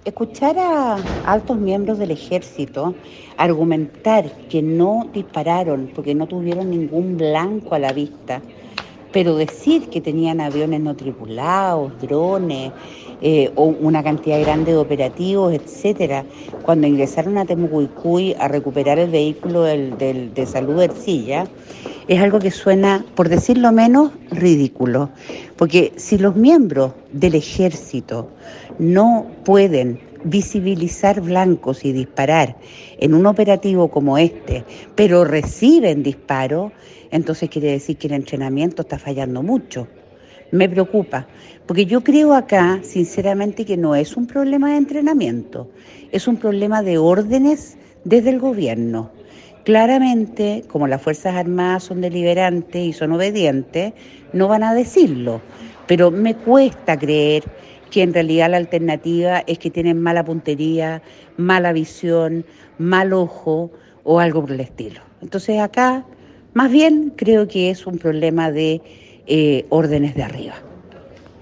Escuchar a altos miembros del ejército argumentar que no dispararon porque no tuvieron ningún blanco a la vista, pero decir que tenían aviones no tripulados, drones, o una cantidad grande de operativos, etcétera, cuando ingresaron a Temucuicui a recuperar el vehículo de salud de Ercilla, es algo que suena, por decirlo menos, ridículo. Porque si los miembros del ejército no pueden visibilizar blancos y disparar en un operativo como este, pero reciben disparos, entonces quiere decir que el entrenamiento está fallando mucho. Me preocupa, porque yo creo acá, sinceramente, que no es un problema de entrenamiento, es un problema de órdenes desde el gobierno. Claramente, como las Fuerzas Armadas son deliberantes y son obedientes, no van a decirlo, pero me cuesta creer que en realidad la alternativa es que tienen mala puntería, mala visión, mal ojo o algo por el estilo. Entonces acá, más bien, creo que es un problema de órdenes de arriba.